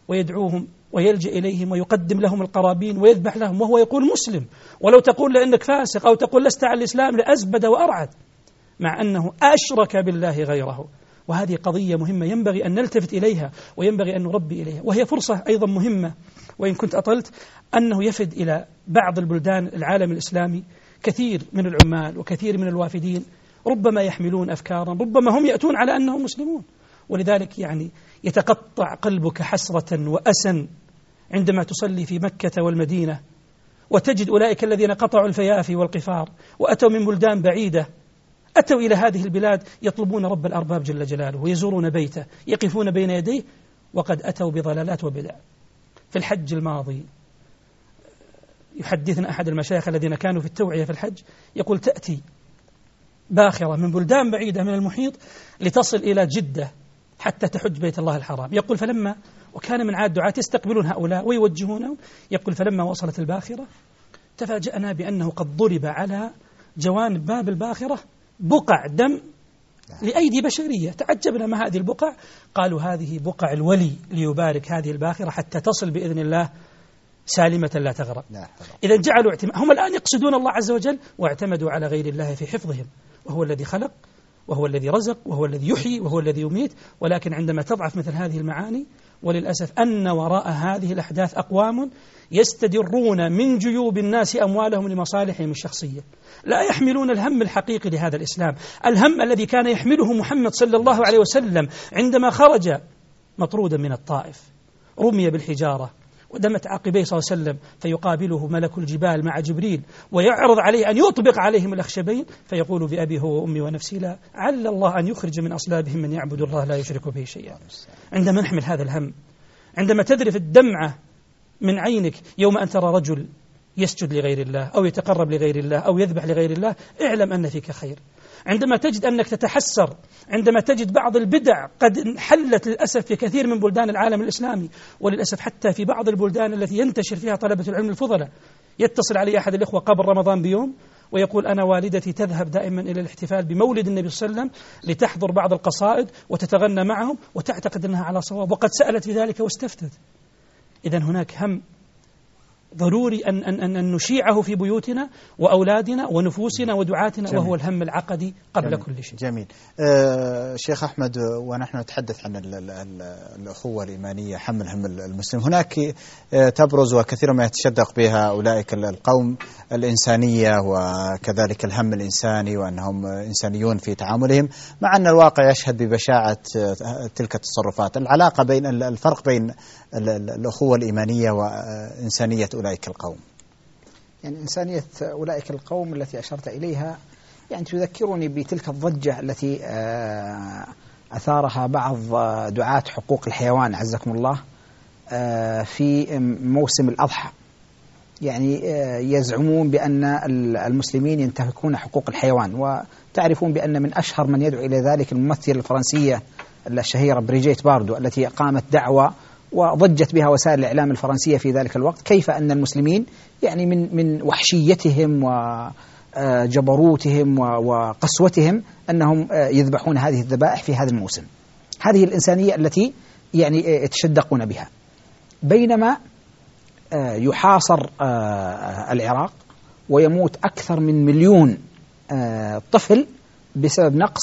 ويدعوهم ويلجأ إليهم ويقدم لهم القرابين ويذبح لهم وهو يقول مسلم، ولو تقول لأنك فاسق أو تقول لست على الإسلام لأزبد وأرعد، مع أنه أشرك بالله غيره. وهذه قضية مهمة ينبغي أن نلتفت إليها وينبغي أن نربي إليها، وهي فرصة أيضا مهمة وإن كنت أطلت أنه يفد إلى بعض البلدان العالم الإسلامي كثير من العمال وكثير من الوافدين ربما يحملون أفكارا، ربما هم يأتون على أنهم مسلمون، ولذلك يعني يتقطع قلبك حسرة وأسا عندما تصلي في مكة والمدينة وتجد أولئك الذين قطعوا الفيافي والقفار وأتوا من بلدان بعيدة، أتوا إلى هذه البلاد يطلبون رب الأرباب جل جلاله ويزورون بيته، يقفون بين يديه، وقد أتوا بضلالات وبدع. في الحج الماضي يحدثنا أحد المشايخ الذين كانوا في التوعية في الحج، يقول تأتي باخرة من بلدان بعيدة من المحيط لتصل إلى جدة حتى تحج بيت الله الحرام. يقول فلما وكان من عاد دعاة يستقبلون هؤلاء ويوجهونهم، يقول فلما وصلت الباخرة تفاجأنا بأنه قد ضرب على جوانب باب الباخرة بقع دم لأيدي بشرية. تعجبنا ما هذه البقع؟ قالوا هذه بقع الولي ليبارك هذه الباخرة حتى تصل بإذن الله سالمة لا تغرق. إذا جعلوا اعتماد، هم الآن يقصدون الله عز وجل واعتمدوا على غير الله في حفظهم، وهو الذي خلق وهو الذي رزق وهو الذي يحيي وهو الذي يميت. ولكن عندما تضعف مثل هذه المعاني، وللأسف أن وراء هذه الأحداث أقوام يستدرون من جيوب الناس أموالهم لمصالحهم الشخصية، لا يحملون الهم الحقيقي لهذا الإسلام، الهم الذي كان يحمله محمد صلى الله عليه وسلم عندما خرج مطرودا من الطائف، رمي بالحجارة ودمت عقبيه صلى الله عليه وسلم، فيقابله ملك الجبال مع جبريل ويعرض عليه أن يطبق عليهم الأخشبين، فيقول بأبي هو وأمي ونفسي لا، عل الله أن يخرج من أصلابهم من يعبد الله لا يشرك به شيئا. عندما نحمل هذا الهم، عندما تذرف الدمعة من عينك يوم أن ترى رجل يسجد لغير الله أو يتقرب لغير الله أو يذبح لغير الله، اعلم أن فيك خير. عندما تجد أنك تتحسر، عندما تجد بعض البدع قد انحلت للأسف في كثير من بلدان العالم الإسلامي، وللأسف حتى في بعض البلدان التي ينتشر فيها طلبة العلم الفضلاء، يتصل علي أحد الإخوة قبل رمضان بيوم ويقول أنا والدتي تذهب دائما إلى الاحتفال بمولد النبي صلى الله عليه وسلم لتحضر بعض القصائد وتتغنى معهم وتعتقد أنها على صواب، وقد سألت في ذلك واستفتت. إذن هناك هم ضروري أن, أن, أن نشيعه في بيوتنا وأولادنا ونفوسنا ودعاتنا، جميل. وهو الهم العقدي قبل جميل. كل شيء. جميل. آه شيخ أحمد، ونحن نتحدث عن ال ال ال الأخوة الإيمانية، حمل هم المسلم، هناك آه تبرز وكثير ما يتشدق بها أولئك القوم الإنسانية وكذلك الهم الإنساني وأنهم إنسانيون في تعاملهم، مع أن الواقع يشهد ببشاعة تلك التصرفات. العلاقة بين الفرق بين الأخوة الإيمانية وإنسانية أولئك القوم. يعني إنسانية أولئك القوم التي أشرت إليها يعني تذكرني بتلك الضجة التي أثارها بعض دعاة حقوق الحيوان عزكم الله في موسم الأضحى. يعني يزعمون بأن المسلمين ينتهكون حقوق الحيوان، وتعرفون بأن من أشهر من يدعو إلى ذلك الممثلة الفرنسية الشهيرة بريجيت باردو، التي قامت دعوة وضجت بها وسائل الإعلام الفرنسية في ذلك الوقت، كيف أن المسلمين يعني من من وحشيتهم وجبروتهم وقسوتهم أنهم يذبحون هذه الذبائح في هذا الموسم. هذه الإنسانية التي يعني يتشدقون بها، بينما يحاصر العراق ويموت أكثر من مليون طفل بسبب نقص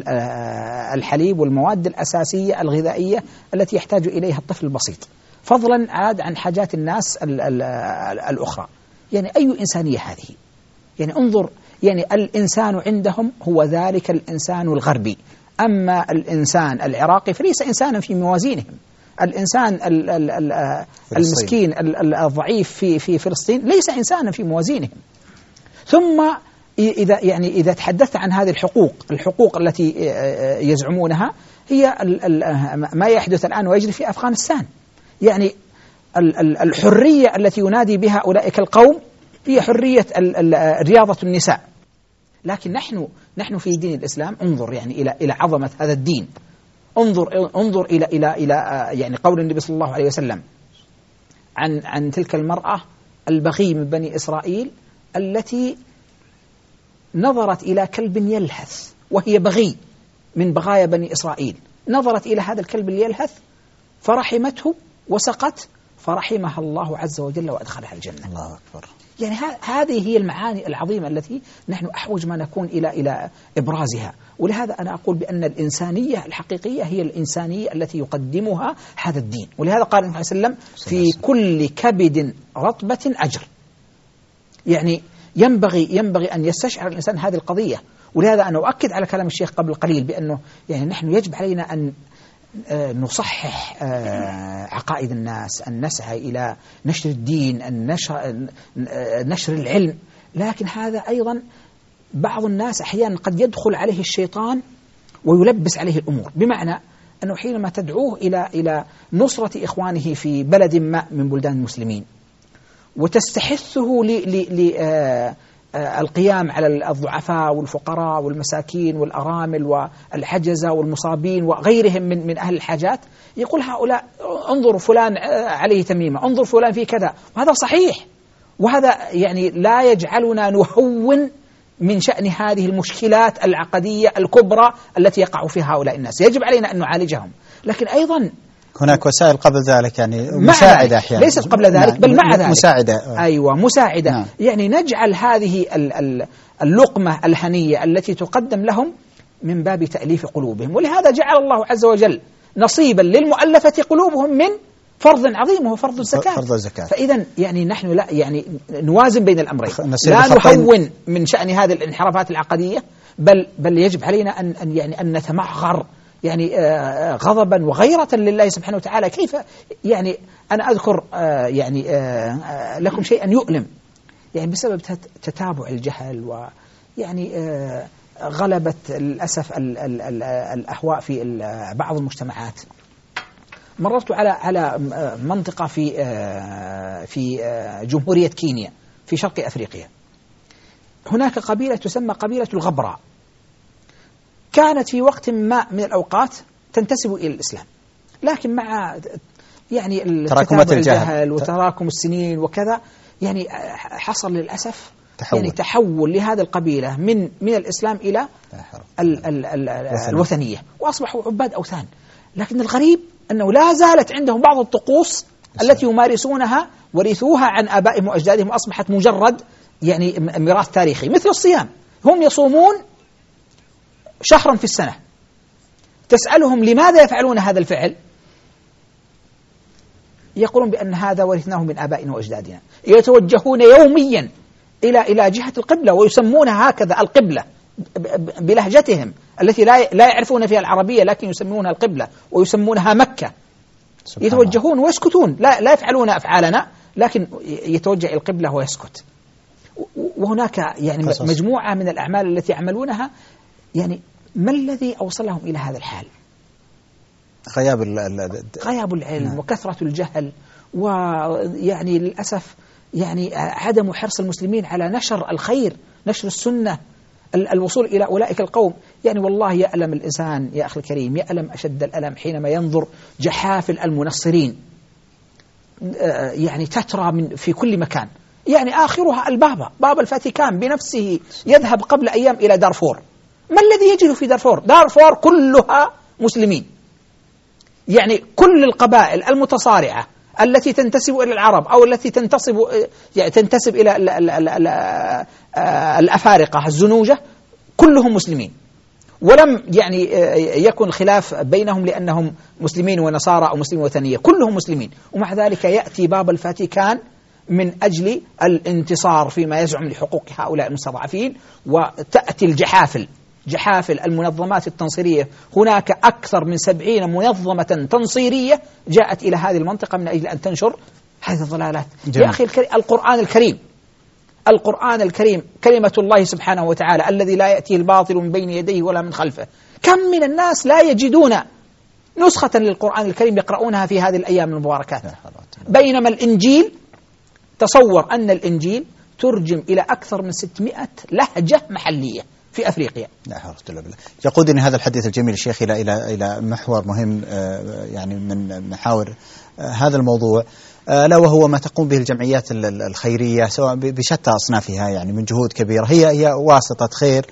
الحليب والمواد الأساسية الغذائية التي يحتاج إليها الطفل البسيط، فضلا عاد عن حاجات الناس الأخرى. يعني أي إنسانية هذه؟ يعني انظر، يعني الإنسان عندهم هو ذلك الإنسان الغربي، أما الإنسان العراقي فليس إنسانا في موازينهم. الإنسان المسكين الضعيف في في فلسطين ليس إنسانا في موازينهم. ثم إذا يعني إذا تحدثت عن هذه الحقوق الحقوق التي يزعمونها، هي ما يحدث الآن ويجري في أفغانستان. يعني الحرية التي ينادي بها أولئك القوم هي حرية رياضة النساء، لكن نحن نحن في دين الإسلام انظر يعني إلى إلى عظمة هذا الدين. انظر انظر إلى إلى إلى يعني قول النبي صلى الله عليه وسلم عن عن تلك المرأة البغي من بني إسرائيل التي نظرت إلى كلب يلهث وهي بغي من بغايا بني إسرائيل، نظرت إلى هذا الكلب يلهث فرحمته وسقط فرحمها الله عز وجل وأدخلها الجنة. الله أكبر. يعني هذه هي المعاني العظيمة التي نحن أحوج ما نكون إلى إلى إبرازها. ولهذا أنا أقول بأن الإنسانية الحقيقية هي الإنسانية التي يقدمها هذا الدين. ولهذا قال النبي صلى الله عليه وسلم في كل كبد رطبة أجر. يعني ينبغي ينبغي أن يستشعر الإنسان هذه القضية. ولهذا أنا أؤكد على كلام الشيخ قبل قليل بأنه يعني نحن يجب علينا أن نصحح عقائد الناس، أن نسعى إلى نشر الدين، أن نشر, نشر العلم. لكن هذا أيضا بعض الناس أحيانا قد يدخل عليه الشيطان ويلبس عليه الأمور، بمعنى أنه حينما تدعوه إلى إلى نصرة إخوانه في بلد ما من بلدان المسلمين وتستحثه للقيام على الضعفاء والفقراء والمساكين والأرامل والحجزة والمصابين وغيرهم من من أهل الحاجات، يقول هؤلاء انظروا فلان عليه تميمة، انظر فلان في كذا، وهذا صحيح، وهذا يعني لا يجعلنا نهون من شأن هذه المشكلات العقدية الكبرى التي يقع فيها هؤلاء الناس. يجب علينا أن نعالجهم، لكن أيضا هناك وسائل قبل ذلك يعني مساعدة أحيانا، ليست قبل ذلك بل مع ذلك مساعدة. أيوة مساعدة. نعم. يعني نجعل هذه اللقمة الهنية التي تقدم لهم من باب تأليف قلوبهم. ولهذا جعل الله عز وجل نصيبا للمؤلفة قلوبهم من فرض عظيم وهو فرض الزكاة. فرض الزكاة. فإذا يعني نحن لا يعني نوازن بين الأمرين، لا نهون من شأن هذه الانحرافات العقدية، بل بل يجب علينا أن أن يعني أن نتمعغر يعني آه غضبا وغيرة لله سبحانه وتعالى. كيف يعني أنا أذكر آه يعني آه لكم شيئا يؤلم، يعني بسبب تتابع الجهل ويعني آه غلبت للأسف ال ال ال الأهواء في بعض المجتمعات. مررت على على منطقة في في جمهورية كينيا في شرق أفريقيا. هناك قبيلة تسمى قبيلة الغبراء، كانت في وقت ما من الأوقات تنتسب إلى الإسلام، لكن مع يعني تراكم الجهل وتراكم السنين وكذا يعني حصل للأسف تحول. يعني تحول لهذه القبيلة من من الإسلام إلى ال ال ال الوثنية، وأصبحوا عباد أوثان. لكن الغريب أنه لا زالت عندهم بعض الطقوس التي يمارسونها ورثوها عن آبائهم وأجدادهم، وأصبحت مجرد يعني ميراث تاريخي، مثل الصيام. هم يصومون شهرا في السنة، تسألهم لماذا يفعلون هذا الفعل؟ يقولون بأن هذا ورثناه من آبائنا وأجدادنا. يتوجهون يوميا إلى إلى جهة القبلة ويسمونها هكذا القبلة بلهجتهم التي لا لا يعرفون فيها العربية، لكن يسمونها القبلة ويسمونها مكة. يتوجهون ويسكتون، لا لا يفعلون أفعالنا، لكن يتوجه إلى القبلة ويسكت. وهناك يعني قصص. مجموعة من الأعمال التي يعملونها، يعني ما الذي أوصلهم إلى هذا الحال؟ غياب غياب العلم وكثرة الجهل، ويعني للأسف يعني عدم حرص المسلمين على نشر الخير، نشر السنة، الوصول إلى أولئك القوم. يعني والله يألم الإنسان يا أخي الكريم، يألم أشد الألم حينما ينظر جحافل المنصرين يعني تترى من في كل مكان. يعني آخرها البابا، بابا الفاتيكان بنفسه يذهب قبل أيام إلى دارفور. ما الذي يجد في دارفور؟ دارفور كلها مسلمين، يعني كل القبائل المتصارعة التي تنتسب إلى العرب أو التي تنتسب يعني تنتسب إلى ال ال ال ال الأفارقة الزنوجة كلهم مسلمين، ولم يعني يكن خلاف بينهم لأنهم مسلمين ونصارى أو مسلمين وثنية، كلهم مسلمين. ومع ذلك يأتي بابا الفاتيكان من أجل الانتصار فيما يزعم لحقوق هؤلاء المستضعفين، وتأتي الجحافل جحافل المنظمات التنصيرية. هناك أكثر من سبعين منظمة تنصيرية جاءت إلى هذه المنطقة من أجل أن تنشر هذه الضلالات. يا أخي الكريم، القرآن الكريم القرآن الكريم كلمة الله سبحانه وتعالى الذي لا يأتيه الباطل من بين يديه ولا من خلفه. كم من الناس لا يجدون نسخة للقرآن الكريم يقرؤونها في هذه الأيام المباركات، بينما الإنجيل، تصور أن الإنجيل ترجم إلى أكثر من ستمائة لهجة محلية في أفريقيا. لا حول ولا قوة. يقودني هذا الحديث الجميل الشيخ إلى إلى إلى محور مهم يعني من محاور هذا الموضوع، لا وهو ما تقوم به الجمعيات الخيرية سواء بشتى أصنافها، يعني من جهود كبيرة، هي هي واسطة خير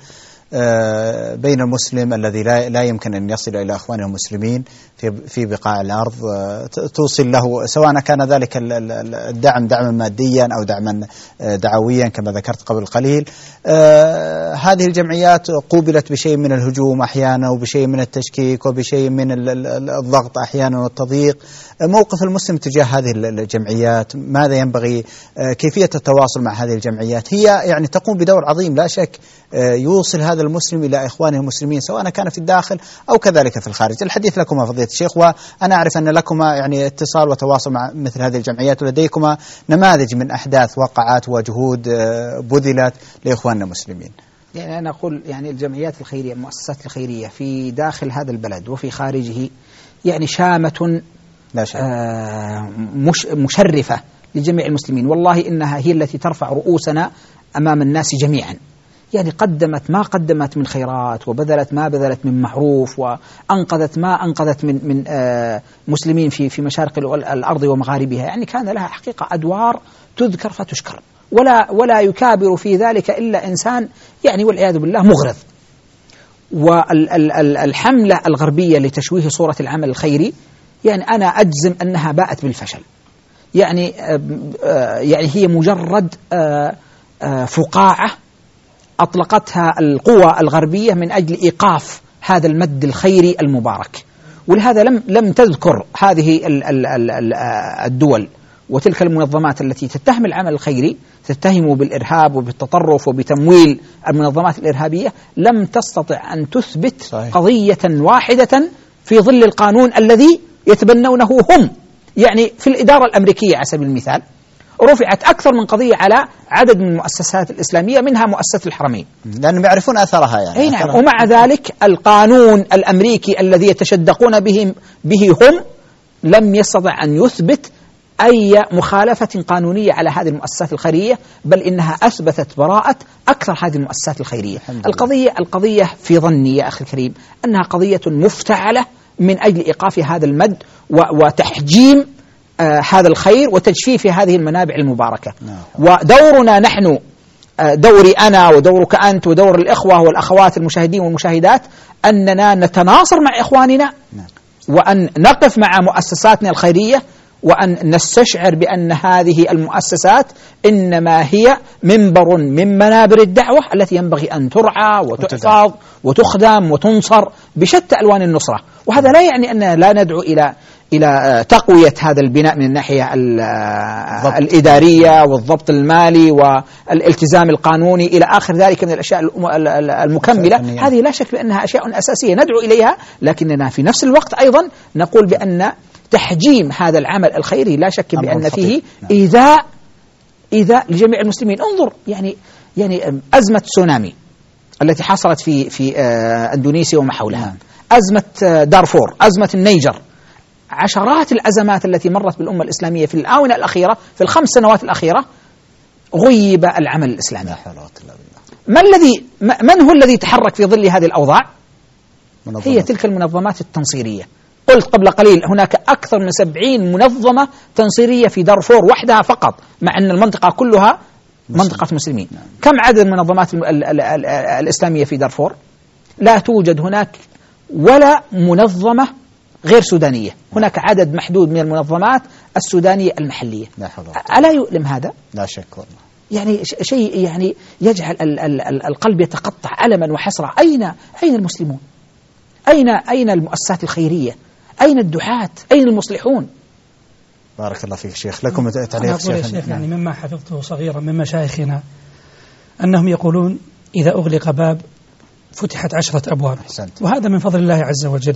بين المسلم الذي لا لا يمكن أن يصل إلى إخوانه المسلمين في في بقاع الأرض، توصل له سواء كان ذلك الدعم دعما ماديا أو دعما دعويا كما ذكرت قبل قليل. هذه الجمعيات قوبلت بشيء من الهجوم أحيانا وبشيء من التشكيك وبشيء من الضغط أحيانا والتضييق. موقف المسلم تجاه هذه الجمعيات، ماذا ينبغي، كيفية التواصل مع هذه الجمعيات؟ هي يعني تقوم بدور عظيم لا شك يوصل هذا المسلم إلى إخوانه المسلمين سواء كان في الداخل أو كذلك في الخارج. الحديث لكما فضيلة الشيخ، وأنا أعرف أن لكما يعني اتصال وتواصل مع مثل هذه الجمعيات ولديكما نماذج من أحداث وقعات وجهود بذلت لإخواننا المسلمين. يعني أنا أقول يعني الجمعيات الخيرية المؤسسات الخيرية في داخل هذا البلد وفي خارجه يعني شامة لا شك. آه مش مشرفة لجميع المسلمين، والله إنها هي التي ترفع رؤوسنا أمام الناس جميعا. يعني قدمت ما قدمت من خيرات وبذلت ما بذلت من معروف وأنقذت ما أنقذت من من آه مسلمين في في مشارق الأرض ومغاربها. يعني كان لها حقيقة أدوار تذكر فتشكر، ولا ولا يكابر في ذلك إلا إنسان يعني والعياذ بالله مغرض. والحملة الغربية لتشويه صورة العمل الخيري يعني أنا أجزم أنها باءت بالفشل. يعني يعني هي مجرد فقاعة أطلقتها القوى الغربية من أجل إيقاف هذا المد الخيري المبارك، ولهذا لم لم تذكر هذه الدول وتلك المنظمات التي تتهم العمل الخيري، تتهم بالإرهاب وبالتطرف وبتمويل المنظمات الإرهابية، لم تستطع أن تثبت صحيح. قضية واحدة في ظل القانون الذي يتبنونه هم. يعني في الإدارة الأمريكية على سبيل المثال رفعت أكثر من قضية على عدد من المؤسسات الإسلامية منها مؤسسة الحرمين، لأنهم يعرفون أثرها يعني. أي نعم. ومع ذلك القانون الأمريكي الذي يتشدقون به به هم لم يستطع أن يثبت أي مخالفة قانونية على هذه المؤسسات الخيرية، بل إنها أثبتت براءة أكثر هذه المؤسسات الخيرية. القضية القضية في ظني يا أخي الكريم أنها قضية مفتعلة من أجل إيقاف هذا المد وتحجيم آه هذا الخير وتجفيف هذه المنابع المباركة. ودورنا نحن، آه دوري أنا ودورك أنت ودور الإخوة والأخوات المشاهدين والمشاهدات، أننا نتناصر مع إخواننا وأن نقف مع مؤسساتنا الخيرية، وأن نستشعر بأن هذه المؤسسات إنما هي منبر من منابر الدعوة التي ينبغي أن ترعى وتحفظ وتخدم وتنصر بشتى ألوان النصرة. وهذا لا يعني أننا لا ندعو إلى إلى تقوية هذا البناء من الناحية الإدارية والضبط المالي والالتزام القانوني إلى آخر ذلك من الأشياء المكملة. هذه لا شك بأنها أشياء أساسية ندعو إليها، لكننا في نفس الوقت أيضا نقول بأن تحجيم هذا العمل الخيري لا شك بأن فيه إيذاء إيذاء لجميع المسلمين. انظر يعني يعني أزمة تسونامي التي حصلت في في إندونيسيا وما حولها، أزمة دارفور، أزمة النيجر، عشرات الأزمات التي مرت بالأمة الإسلامية في الآونة الأخيرة، في الخمس سنوات الأخيرة غيب العمل الإسلامي. ما الذي من هو الذي تحرك في ظل هذه الأوضاع؟ هي تلك المنظمات التنصيرية. قلت قبل قليل هناك أكثر من سبعين منظمة تنصيرية في دارفور وحدها فقط، مع أن المنطقة كلها منطقة مسلمين. كم عدد المنظمات الإسلامية في دارفور؟ لا توجد هناك ولا منظمة غير سودانية، هناك عدد محدود من المنظمات السودانية المحلية. ألا يؤلم هذا؟ لا شك والله. يعني شيء يعني يجعل القلب يتقطع ألما وحسرة. أين أين المسلمون؟ أين أين المؤسسات الخيرية؟ أين الدعاة؟ أين المصلحون؟ بارك الله فيك شيخ. لكم تعليق شيخ؟ شيخ يعني مما حفظته صغيرا من مشايخنا أنهم يقولون إذا أغلق باب فتحت عشرة أبواب. أحسنت. وهذا من فضل الله عز وجل.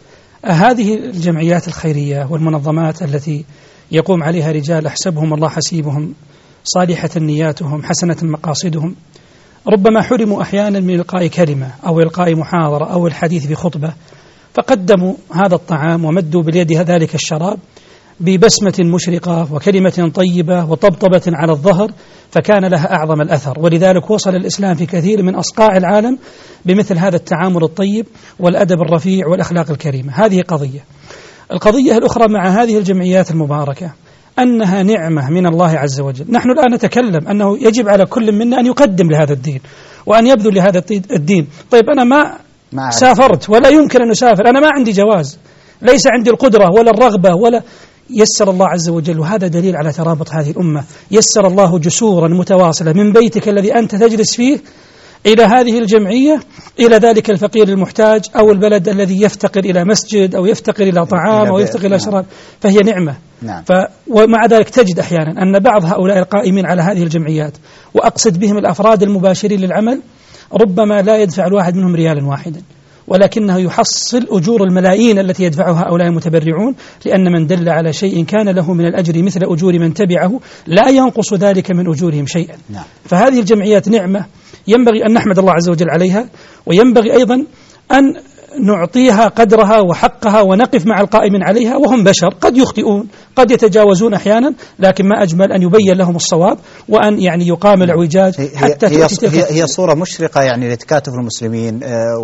هذه الجمعيات الخيرية والمنظمات التي يقوم عليها رجال أحسبهم الله حسيبهم، صالحة نياتهم، حسنة مقاصدهم، ربما حرموا أحيانا من إلقاء كلمة أو إلقاء محاضرة أو الحديث بخطبة، فقدموا هذا الطعام ومدوا باليد ذلك الشراب ببسمة مشرقة وكلمة طيبة وطبطبة على الظهر، فكان لها أعظم الأثر. ولذلك وصل الإسلام في كثير من أصقاع العالم بمثل هذا التعامل الطيب والأدب الرفيع والأخلاق الكريمة. هذه قضية. القضية الأخرى مع هذه الجمعيات المباركة أنها نعمة من الله عز وجل. نحن الآن نتكلم أنه يجب على كل منا أن يقدم لهذا الدين وأن يبذل لهذا الدين. طيب أنا ما, ما سافرت ولا يمكن أن أسافر، أنا ما عندي جواز، ليس عندي القدرة ولا الرغبة ولا يسر الله عز وجل، وهذا دليل على ترابط هذه الأمة. يسر الله جسورا متواصلة من بيتك الذي أنت تجلس فيه إلى هذه الجمعية، إلى ذلك الفقير المحتاج، أو البلد الذي يفتقر إلى مسجد أو يفتقر إلى طعام أو يفتقر إلى شراب، فهي نعمة. نعم. ف ومع ذلك تجد أحيانا أن بعض هؤلاء القائمين على هذه الجمعيات، وأقصد بهم الأفراد المباشرين للعمل، ربما لا يدفع الواحد منهم ريالا واحدا، ولكنه يحصل أجور الملايين التي يدفعها هؤلاء المتبرعون، لأن من دل على شيء كان له من الأجر مثل أجور من تبعه لا ينقص ذلك من أجورهم شيئا. نعم. فهذه الجمعيات نعمة ينبغي أن نحمد الله عز وجل عليها، وينبغي أيضا أن نعطيها قدرها وحقها ونقف مع القائمين عليها، وهم بشر قد يخطئون قد يتجاوزون أحيانا، لكن ما أجمل أن يبين لهم الصواب وأن يعني يقام الاعوجاج حتى هي, هي, هي صورة مشرقة يعني لتكاتف المسلمين،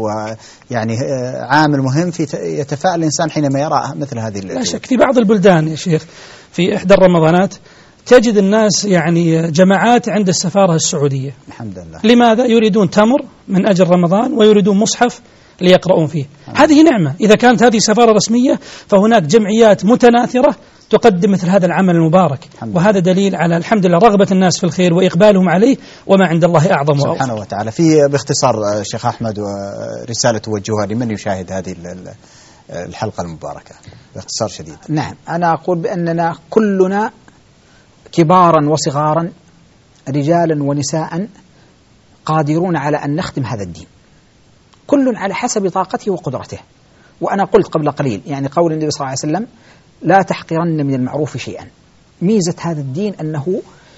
ويعني عامل مهم في يتفاعل الإنسان حينما يرى مثل هذه. لا شك في بعض البلدان يا شيخ في إحدى الرمضانات تجد الناس يعني جماعات عند السفارة السعودية، الحمد لله. لماذا؟ يريدون تمر من أجل رمضان ويريدون مصحف ليقرؤون فيه. هذه نعمة. إذا كانت هذه سفارة رسمية فهناك جمعيات متناثرة تقدم مثل هذا العمل المبارك، وهذا دليل على الحمد لله رغبة الناس في الخير وإقبالهم عليه، وما عند الله أعظم وأوفر سبحانه وتعالى. في باختصار شيخ أحمد ورسالة توجهها لمن يشاهد هذه الحلقة المباركة باختصار شديد. نعم، أنا أقول بأننا كلنا كبارا وصغارا، رجالا ونساء، قادرون على أن نخدم هذا الدين، كل على حسب طاقته وقدرته. وأنا قلت قبل قليل يعني قول النبي صلى الله عليه وسلم: لا تحقرن من المعروف شيئا. ميزة هذا الدين أنه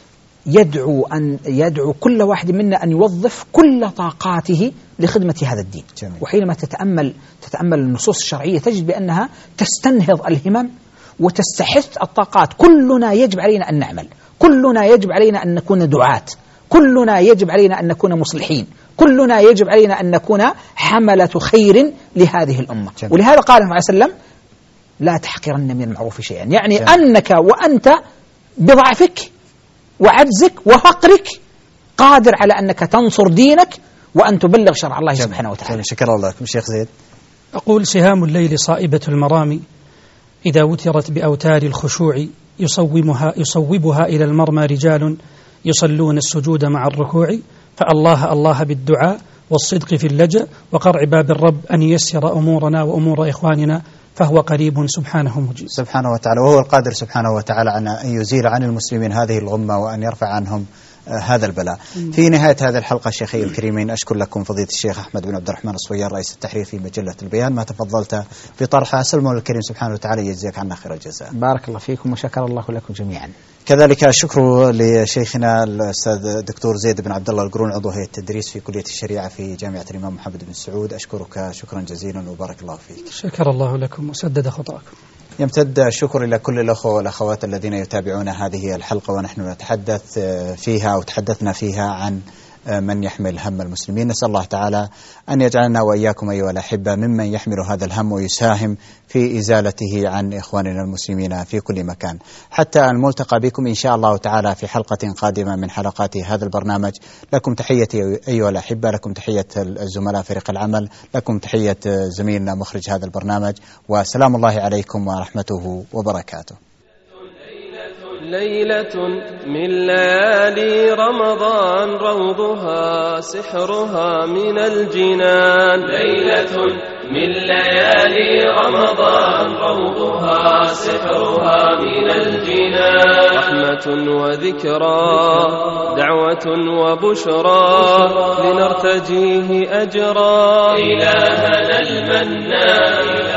يدعو أن يدعو كل واحد منا أن يوظف كل طاقاته لخدمة هذا الدين. جميل. وحينما تتأمل تتأمل النصوص الشرعية تجد بأنها تستنهض الهمم وتستحث الطاقات. كلنا يجب علينا أن نعمل، كلنا يجب علينا أن نكون دعاة، كلنا يجب علينا أن نكون مصلحين، كلنا يجب علينا أن نكون حملة خير لهذه الأمة. جميل. ولهذا قال النبي صلى الله عليه وسلم: لا تحقرن من المعروف شيئا، يعني جميل. أنك وأنت بضعفك وعجزك وفقرك قادر على أنك تنصر دينك وأن تبلغ شرع الله جميل. سبحانه وتعالى. شكرا الله لكم. شيخ زيد. أقول: سهام الليل صائبة المرام، إذا وترت بأوتار الخشوع، يصومها يصوبها إلى المرمى رجال يصلون السجود مع الركوع، فالله الله بالدعاء والصدق في اللجأ، وقرع باب الرب أن ييسر أمورنا وأمور إخواننا، فهو قريب سبحانه مجيب. سبحانه وتعالى، وهو القادر سبحانه وتعالى على أن يزيل عن المسلمين هذه الغمة وأن يرفع عنهم هذا البلاء. في نهاية هذه الحلقة شيخي الكريمين، أشكر لكم فضيلة الشيخ أحمد بن عبد الرحمن الصوير رئيس التحرير في مجلة البيان ما تفضلت بطرحها. أسأل المولى الكريم سبحانه وتعالى يجزيك عنا خير الجزاء. بارك الله فيكم وشكر الله لكم جميعا. كذلك الشكر لشيخنا الأستاذ الدكتور زيد بن عبد الله القرون، عضو هيئة التدريس في كلية الشريعة في جامعة الإمام محمد بن سعود. أشكرك شكرا جزيلا وبارك الله فيك. شكر الله لكم وسدد خطاكم. يمتد الشكر إلى كل الأخوة والأخوات الذين يتابعون هذه الحلقة ونحن نتحدث فيها أو تحدثنا فيها عن من يحمل هم المسلمين. نسأل الله تعالى أن يجعلنا وإياكم أيها الأحبة ممن يحمل هذا الهم ويساهم في إزالته عن إخواننا المسلمين في كل مكان. حتى الملتقى بكم إن شاء الله تعالى في حلقة قادمة من حلقات هذا البرنامج. لكم تحيتي أيها الأحبة، لكم تحية الزملاء فريق العمل، لكم تحية زميلنا مخرج هذا البرنامج، وسلام الله عليكم ورحمته وبركاته. ليلة من ليالي رمضان، روضها سحرها من الجنان. ليلة من ليالي رمضان، روضها سحرها من الجنان. رحمة وذكرى، دعوة وبشرى، لنرتجيه أجرا. إلهنا المنان.